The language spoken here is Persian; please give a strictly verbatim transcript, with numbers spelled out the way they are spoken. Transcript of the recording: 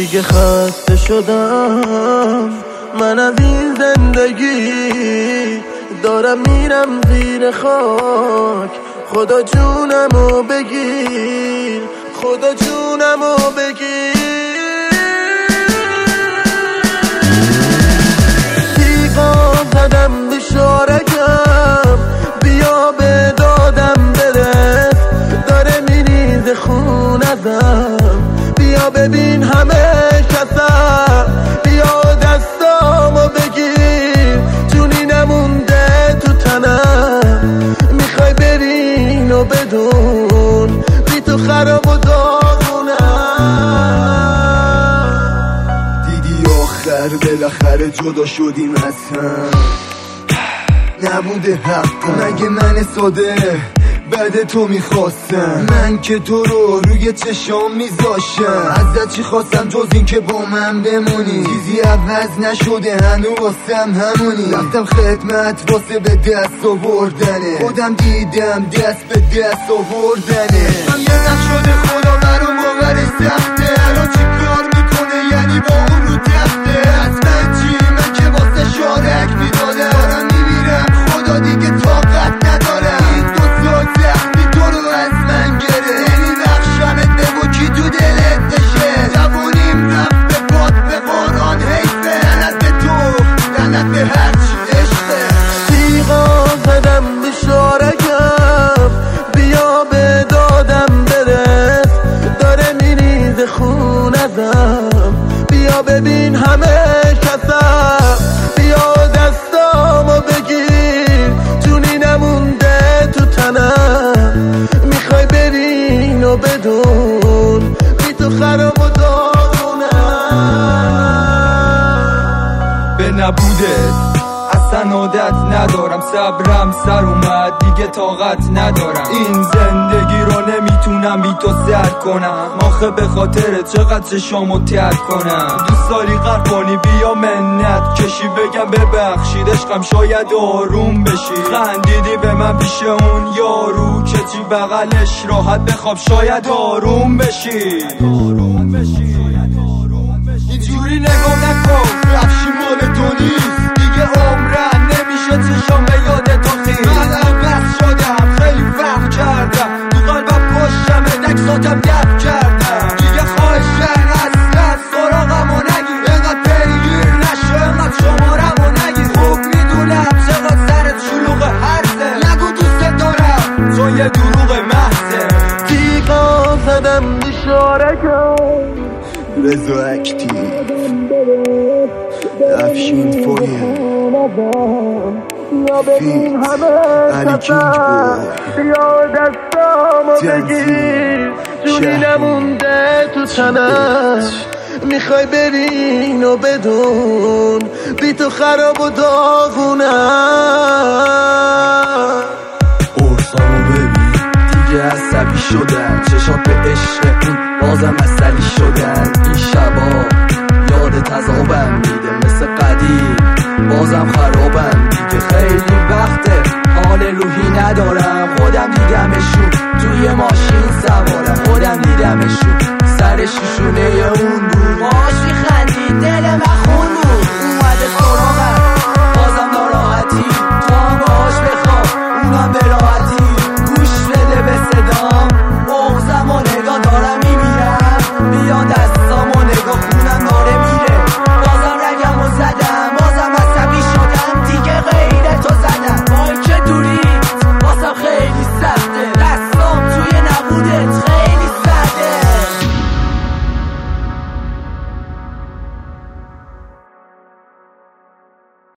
دیگه خسته شدم من از این زندگی، دارم میرم زیر خاک. خدا جونمو بگیر، خدا جونمو بگیر. تیغا زدم به شارکم، بیا به دادم برس. داره میریزه خون ازم، بیا ببین همه کسم. بیا دستامو بگیر، جونی نمونده تو تنم. میخوای برین و بدون بی تو خراب و داغونم. دیدی آخر بالاخره جدا شدیم از هم، نبوده حقم. مگه من ساده بعد تو میخواستم، من که تو رو روی چشام میذاشتم. ازت چی خواستم جز این که با من بمونی؟ چیزی عوض نشده هنو واسم همونی. رفتم خدمت واسه به دست آوردنه، خودم دیدم دست به دست آوردنه. من یه نقش شده خدا برام باورش سخته. الان چی کار میکنه یعنی با اون رو تخته؟ حتما چی من که واسه شارک میداده. دارم میبینم خدا دیگه طاقت نداره. این دو سال زخمی تو رو از من گره. یعنی بخشمت بگو کی تو دلت نشه. جوونیم رفت به باد به قرآن حیفه. لعنت به تو لعنت به هرچی عشقه. تیغا زدم به شارکم، بیا به دادم برس. داره میریزه خون ازم، بیا ببین همه کسم. بیا دستامو بگیر، جونی نمونده تو تنم. میخوای برین و بدون بی تو خراب و داغونم. به نبودت اصلا عادت ندارم، صبرم سر اومد دیگه طاقت ندارم. این زندگی رو نمیتونم بی تو سر کنم. آخه به خاطر چقدر چشامو تر کنم. دوست داری غرق کنی بیا منت کشی، بگم ببخشید عشقم شاید آروم بشی. خندیدی به من پیش اون یارو که چی بغلش راحت بخواب شاید آروم بشی. اینجوری نگاه نکن رفشی مال تو نیست دیگه. عمرم نمیشه چشام به یاد تو خیلی. من عوض شدم خیلی فرق کردم، تو قلبم پشتم دکساتم گرد کردم. دیگه خواهشن اصلا سراغمو نگیر، اینقدر پیگیر نشو اینقدر شمارمو نگیر. خوب میدونم چقدر سرت شلوغ هرزه، نگو دوست دارم چون یه دروغ محضه. تیغا زدم به شارکم، رضا اکتیو افشین فوریه فیت علی کینگ بوی. بیا دستامو بگیر، جونی نمونده تو تنم. میخوای برین و بدون بی تو خراب و داغونم. قرصامو ببین دیگه عصبی شدن، چشات به عشق این بازم عصبی شدن. این شبا یادت از آبم میده مثل قدیم، بازم خرابم دیگه. خیلی وقته حال روحی ندارم، خودم دیدمشون توی ماشین سوارم. خودم دیدمشون سر شیشونه اون